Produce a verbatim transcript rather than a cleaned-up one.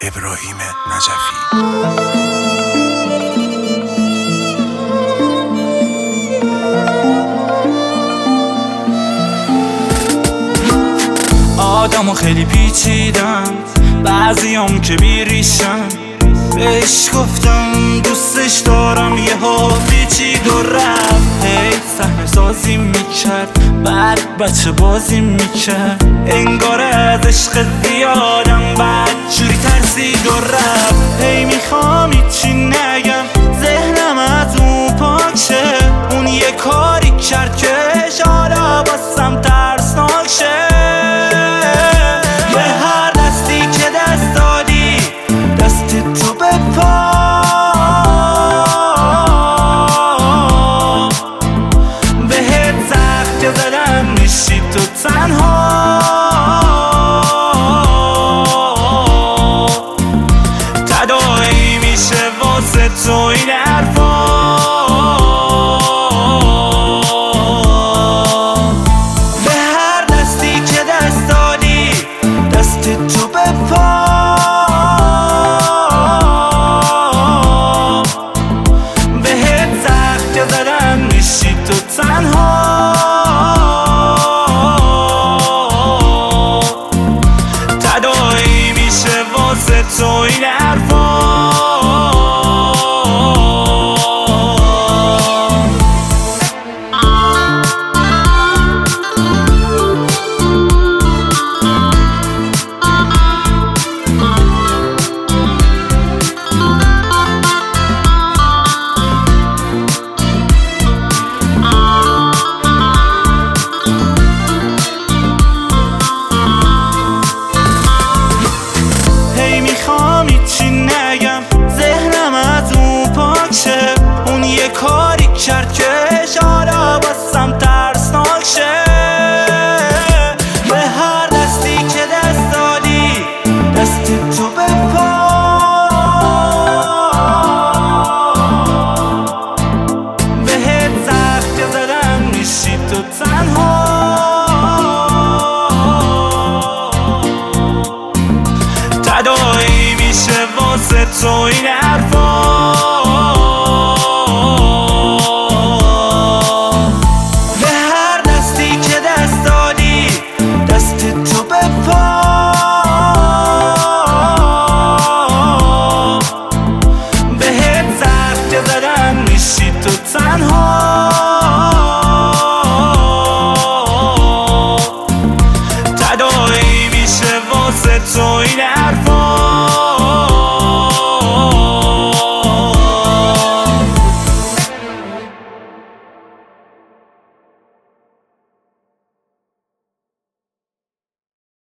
ابراهیم نجفی. آدمو خیلی پیچیدم، بعضیام که بیریشم. بهش گفتم دوستش دارم، یه ها پیچید و رفت. هی صحنه سازی میکرد، بعد بچه بازی میکرد. انگار از عشق زیادم بعد جوری ترسید و رفت. هی میخوام هیچی نگم، ذهنم از اون پاک شه. اون یه کاری کرد که حالا باسم ترسناک شه. به هر دستی که دست دادی، دست تو به پا. بهت زخم که زدم میشی تو تنها. تداعی میشه واسه تو این حرفا. به هر دستی که دست دادی، دست تو به پا. بهت زخم که زدم میشی تو تنها. تداعی میشه واسه تو این حرفا. میخوام هیچی نگم، ذهنم از اون پاک شه. اون یه کاری کرد که حالا باسم ترسناک شه. به هر دستی که دست دادی، دست تو به پا. بهت زخم که زدم میشی تو تنها. تداعی میشه واسه تو این